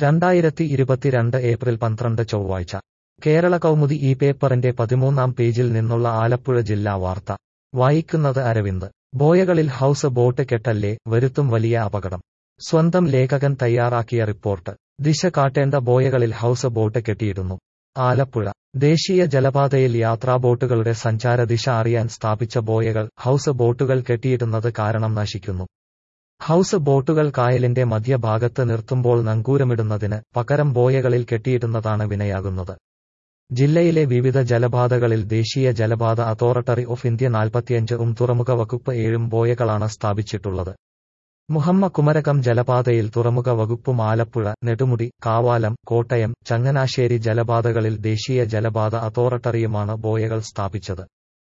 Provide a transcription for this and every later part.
2022 April 12 ചൊവ്വാഴ്ച കേരള കൗമുദി ഈ പേപ്പറിന്റെ 13-ാം പേജിൽ നിന്നുള്ള ആലപ്പുഴ ജില്ലാ വാർത്ത വായിക്കുന്നത് അരവിന്ദ്. ബോയകളിൽ ഹൗസ് ബോട്ട് കെട്ടല്ലേ, വരുത്തും വലിയ അപകടം. സ്വന്തം ലേഖകൻ തയ്യാറാക്കിയ റിപ്പോർട്ട്. ദിശ കാട്ടേണ്ട ബോയകളിൽ ഹൗസ് ബോട്ട് കെട്ടിയിടുന്നു. ആലപ്പുഴ. ദേശീയ ജലപാതയിൽ യാത്രാബോട്ടുകളുടെ സഞ്ചാര ദിശ അറിയാൻ സ്ഥാപിച്ച ബോയകൾ ഹൗസ് ബോട്ടുകൾ കെട്ടിയിടുന്നത് കാരണം നശിക്കുന്നു. ഹൗസ് ബോട്ടുകൾ കായലിന്റെ മധ്യഭാഗത്ത് നിർത്തുമ്പോൾ നങ്കൂരമിടുന്നതിന് പകരം ബോയകളിൽ കെട്ടിയിടുന്നതാണ് വിനയാകുന്നത്. ജില്ലയിലെ വിവിധ ജലപാതകളിൽ ദേശീയ ജലപാത അതോറിറ്റി ഓഫ് ഇന്ത്യ 45 തുറമുഖ വകുപ്പ് 7 ബോയകളാണ് സ്ഥാപിച്ചിട്ടുള്ളത്. കുമരകം ജലപാതയിൽ തുറമുഖ വകുപ്പും ആലപ്പുഴ, നെടുമുടി, കാവാലം, കോട്ടയം, ചങ്ങനാശ്ശേരി ജലപാതകളിൽ ദേശീയ ജലപാത അതോറിറ്റിയുമാണ് ബോയകൾ സ്ഥാപിച്ചത്.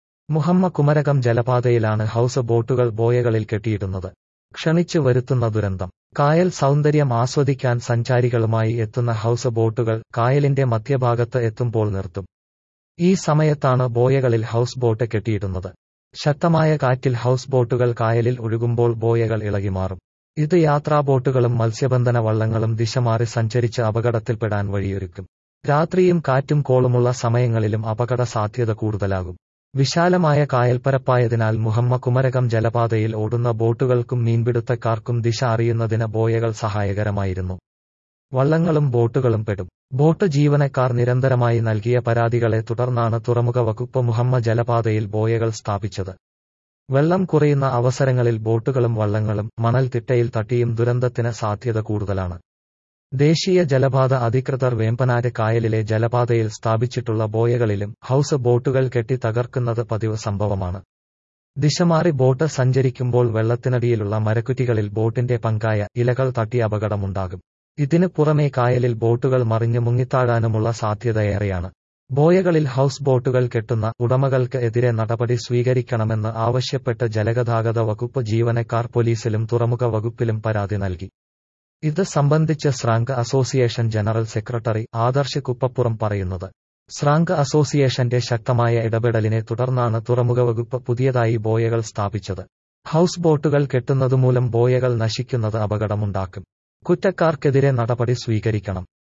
കുമരകം ജലപാതയിലാണ് ഹൗസ് ബോട്ടുകൾ ബോയകളിൽ കെട്ടിയിടുന്നത്. ക്ഷണിച്ചു വരുത്തുന്ന ദുരന്തം. കായൽ സൗന്ദര്യം ആസ്വദിക്കാൻ സഞ്ചാരികളുമായി എത്തുന്ന ഹൗസ് ബോട്ടുകൾ കായലിന്റെ മധ്യഭാഗത്ത് എത്തുമ്പോൾ നിർത്തും. ഈ സമയത്താണ് ബോയകളിൽ ഹൗസ് ബോട്ട് കെട്ടിയിടുന്നത്. ശക്തമായ കാറ്റിൽ ഹൗസ് ബോട്ടുകൾ കായലിൽ ഒഴുകുമ്പോൾ ബോയകൾ ഇളകിമാറും. ഇത് യാത്രാബോട്ടുകളും മത്സ്യബന്ധന വള്ളങ്ങളും ദിശമാറി സഞ്ചരിച്ച് അപകടത്തിൽപ്പെടാൻ വഴിയൊരുക്കും. രാത്രിയും കാറ്റും കോളുമുള്ള സമയങ്ങളിലും അപകട സാധ്യത കൂടുതലാകും. വിശാലമായ കായൽപ്പരപ്പായതിനാൽ കുമരകം ജലപാതയിൽ ഓടുന്ന ബോട്ടുകൾക്കും മീൻപിടുത്തക്കാർക്കും ദിശ അറിയുന്നതിന് ബോയകൾ സഹായകരമായിരുന്നു. വള്ളങ്ങളും ബോട്ടുകളും പെടും. ബോട്ട് ജീവനക്കാർ നിരന്തരമായി നൽകിയ പരാതികളെ തുടർന്നാണ് തുറമുഖ വകുപ്പ് ജലപാതയിൽ ബോയകൾ സ്ഥാപിച്ചത്. വെള്ളം കുറയുന്ന അവസരങ്ങളിൽ ബോട്ടുകളും വള്ളങ്ങളും മണൽത്തിട്ടയിൽ തട്ടിയും ദുരന്തത്തിന് സാധ്യത കൂടുതലാണ്. ദേശീയ ജലപാത അധികൃതർ വേമ്പനാട് കായലിലെ ജലപാതയിൽ സ്ഥാപിച്ചിട്ടുള്ള ബോയകളിലും ഹൗസ് ബോട്ടുകൾ കെട്ടി തകർക്കുന്നത് പതിവ് സംഭവമാണ്. ദിശമാറി ബോട്ട് സഞ്ചരിക്കുമ്പോൾ വെള്ളത്തിനടിയിലുള്ള മരക്കുറ്റികളിൽ ബോട്ടിന്റെ പങ്കായ ഇലകൾ തട്ടി അപകടമുണ്ടാകും. ഇതിന് പുറമെ കായലിൽ ബോട്ടുകൾ മറിഞ്ഞു മുങ്ങിത്താഴാനുമുള്ള സാധ്യതയേറെയാണ്. ബോയകളിൽ ഹൗസ് ബോട്ടുകൾ കെട്ടുന്ന ഉടമകൾക്ക് എതിരെ നടപടി സ്വീകരിക്കണമെന്ന് ആവശ്യപ്പെട്ട് ജലഗതാഗത വകുപ്പ് ജീവനക്കാർ പോലീസിലും തുറമുഖ വകുപ്പിലും പരാതി നൽകി. ഇത് സംബന്ധിച്ച് സ്രാങ്ക് association general secretary Adarsh Kuppappuram പറയുന്നത്. സ്രാങ്ക് അസോസിയേഷന്റെ ശക്തമായ ഇടപെടലിനെ തുടർന്നാണ് തുറമുഖ വകുപ്പ് പുതിയതായി ബോയകൾ സ്ഥാപിച്ചത്. ഹൗസ് ബോട്ടുകൾ കെട്ടുന്നതുമൂലം ബോയകൾ നശിക്കുന്നത് അപകടമുണ്ടാക്കും. കുറ്റക്കാർക്കെതിരെ നടപടി സ്വീകരിക്കണം.